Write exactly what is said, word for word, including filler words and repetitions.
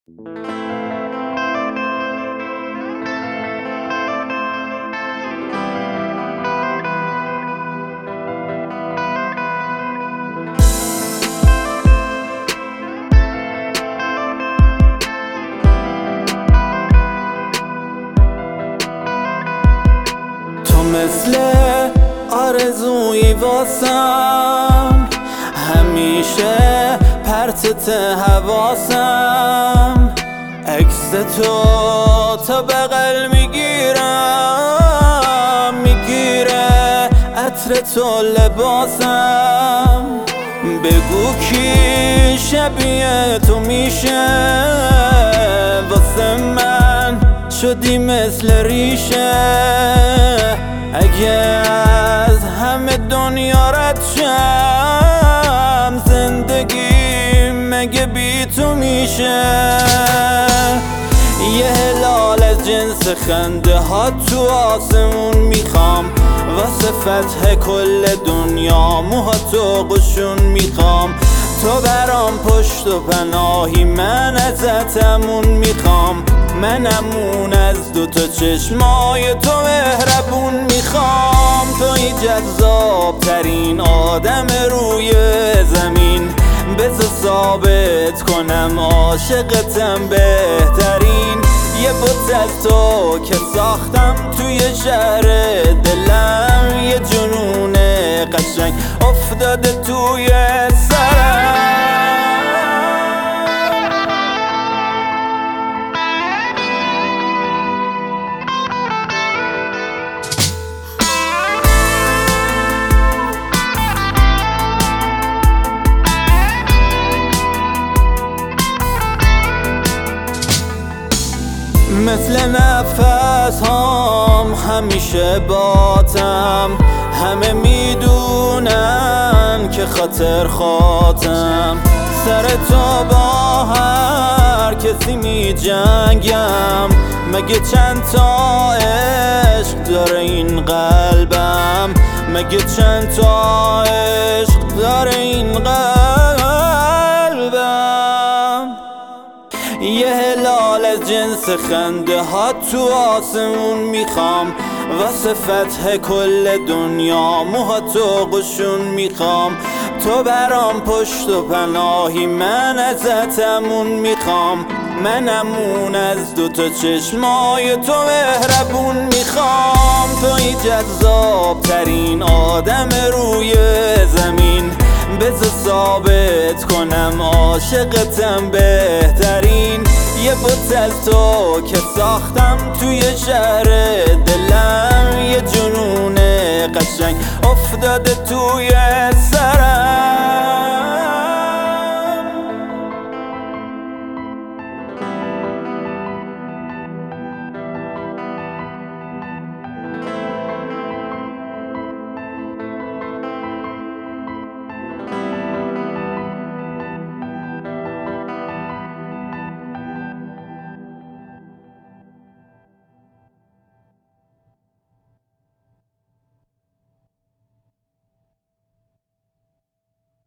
تو مثل آرزوی واسم، همیشه پرتت حواسم. عکس تو تا بغل میگیرم، میگیره عطر تو لباسم. بگو کی شبیه تو میشه، واسه من شدی مثل ریشه. اگه از همه دنیا رد شم، زندگی مگه بی تو میشه؟ یه هلال از جنس خنده ها تو آسمون میخوام، واسه فتح کل دنیا موهاتو قشون میخوام. تو برام پشت و پناهی، من ازت امون میخوام. من امون از دوتا چشمای تو مهربون میخوام. توی جذاب ترین آدم روی زمین، بذار ثابت کنم عاشقتم بهترین. یه بت از تو که ساختم توی شهر دلم، یه جنون قشنگ افتاده توی سرم. مثل نفس هام همیشه باتم، همه میدونن که خاطر خاطم. سر تو با هر کسی می جنگم، مگه چند تا عشق داره این قلبم؟ مگه چند تا عشق داره این قلبم؟ یه هلال از جنس خنده ها تو آسمون میخوام، واسه فتح کل دنیا موهاتو قشون میخوام. تو برام پشت و پناهی، من ازت امون میخوام. من امون از دوتا چشمای تو مهربون میخوام. توی جذاب ترین آدم روی زمین، بذار ثابت کنم عاشقتم بهترین. یه بت از تو که ساختم توی شهر دلم، یه جنون قشنگ افتاده توی سرم.